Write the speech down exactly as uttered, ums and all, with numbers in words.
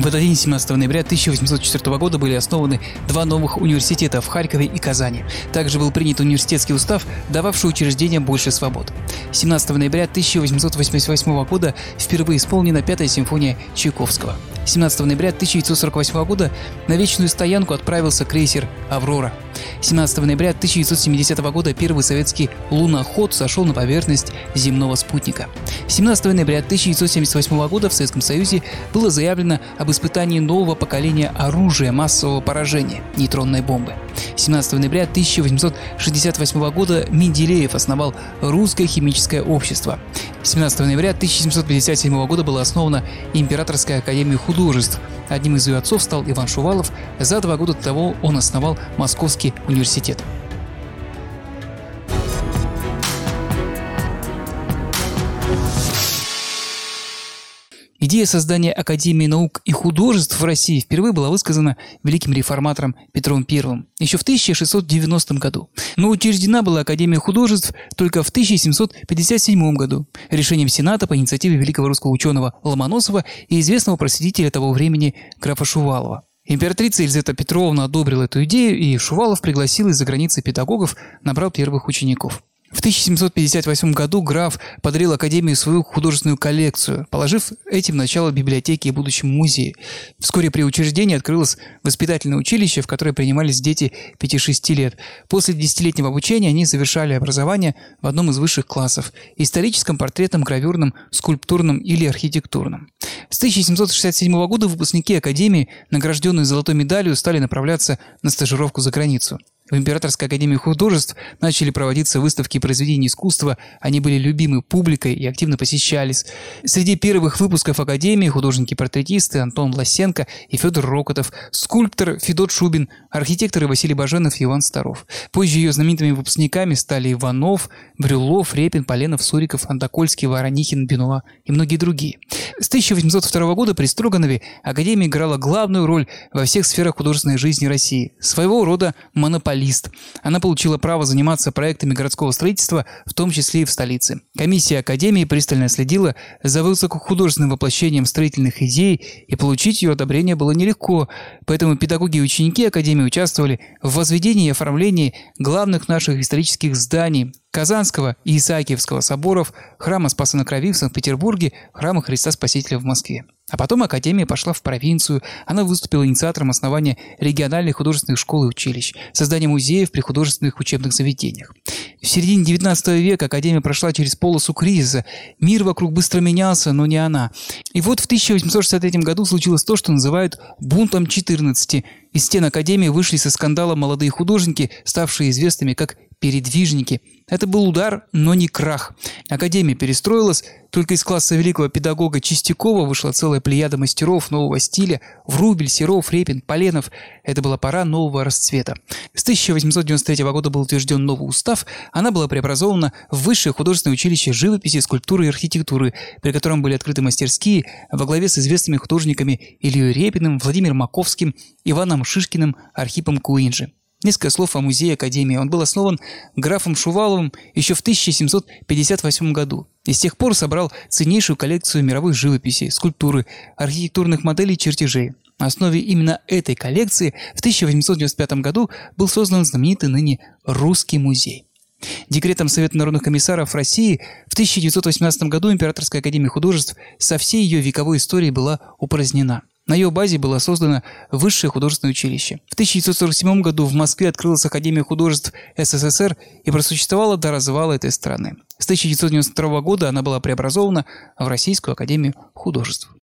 В этот день, семнадцатого ноября тысяча восемьсот четвёртого года, были основаны два новых университета в Харькове и Казани. Также был принят университетский устав, дававший учреждениям больше свобод. семнадцатого ноября тысяча восемьсот восемьдесят восьмого года впервые исполнена Пятая симфония Чайковского. семнадцатого ноября тысяча девятьсот сорок восьмого года на вечную стоянку отправился крейсер «Аврора». семнадцатого ноября тысяча девятьсот семидесятого года первый советский луноход сошел на поверхность земного спутника. семнадцатого ноября тысяча девятьсот семьдесят восьмого года в Советском Союзе было заявлено об испытании нового поколения оружия массового поражения – нейтронной бомбы. семнадцатого ноября тысяча восемьсот шестьдесят восьмого года Менделеев основал Русское химическое общество. семнадцатого ноября тысяча семьсот пятьдесят седьмого года была основана Императорская академия художеств. Одним из ее отцов стал Иван Шувалов. За два года до того он основал Московский университет. Идея создания Академии наук и художеств в России впервые была высказана великим реформатором Петром Первым еще в тысяча шестьсот девяностом году. Но учреждена была Академия художеств только в тысяча семьсот пятьдесят седьмом году решением Сената по инициативе великого русского ученого Ломоносова и известного просветителя того времени графа Шувалова. Императрица Елизавета Петровна одобрила эту идею, и Шувалов пригласил из-за границы педагогов, набрал первых учеников. В тысяча семьсот пятьдесят восьмом году граф подарил Академии свою художественную коллекцию, положив этим начало библиотеке и будущему музею. Вскоре при учреждении открылось воспитательное училище, в которое принимались дети пяти-шести лет. После десятилетнего обучения они завершали образование в одном из высших классов – историческом, портретном, гравюрном, скульптурном или архитектурном. С тысяча семьсот шестьдесят седьмого года выпускники Академии, награжденные золотой медалью, стали направляться на стажировку за границу. В Императорской академии художеств начали проводиться выставки произведений искусства, они были любимы публикой и активно посещались. Среди первых выпусков Академии художники-портретисты Антон Лосенко и Федор Рокотов, скульптор Федот Шубин, архитекторы Василий Баженов и Иван Старов. Позже ее знаменитыми выпускниками стали Иванов, Брюллов, Репин, Поленов, Суриков, Антокольский, Воронихин, Бенуа и многие другие. С тысяча восемьсот второго года при Строганове Академия играла главную роль во всех сферах художественной жизни России. Своего рода монополист. Она получила право заниматься проектами городского строительства, в том числе и в столице. Комиссия Академии пристально следила за высокохудожественным воплощением строительных идей, и получить ее одобрение было нелегко. Поэтому педагоги и ученики Академии участвовали в возведении и оформлении главных наших исторических зданий – Казанского и Исаакиевского соборов, храма Спаса на Крови в Санкт-Петербурге, храма Христа Спасителя в Москве. А потом Академия пошла в провинцию. Она выступила инициатором основания региональных художественных школ и училищ, создания музеев при художественных учебных заведениях. В середине девятнадцатого века Академия прошла через полосу кризиса. Мир вокруг быстро менялся, но не она. И вот в тысяча восемьсот шестьдесят третьем году случилось то, что называют «бунтом четырнадцати». Из стен Академии вышли со скандала молодые художники, ставшие известными как передвижники. Это был удар, но не крах. Академия перестроилась, только из класса великого педагога Чистякова вышла целая плеяда мастеров нового стиля – Врубель, Серов, Репин, Поленов. Это была пора нового расцвета. С тысяча восемьсот девяносто третьего года был утвержден новый устав, она была преобразована в Высшее художественное училище живописи, скульптуры и архитектуры, при котором были открыты мастерские во главе с известными художниками Ильей Репиным, Владимиром Маковским, Иваном Шишкиным, Архипом Куинджи. Несколько слов о музее Академии. Он был основан графом Шуваловым еще в тысяча семьсот пятьдесят восьмом году. И с тех пор собрал ценнейшую коллекцию мировой живописи, скульптуры, архитектурных моделей и чертежей. На основе именно этой коллекции в тысяча восемьсот девяносто пятом году был создан знаменитый ныне Русский музей. Декретом Совета народных комиссаров России в тысяча девятьсот восемнадцатом году Императорская академия художеств со всей ее вековой историей была упразднена. На ее базе было создано Высшее художественное училище. В тысяча девятьсот сорок седьмом году в Москве открылась Академия художеств СССР и просуществовала до развала этой страны. С тысяча девятьсот девяносто второго года она была преобразована в Российскую академию художеств.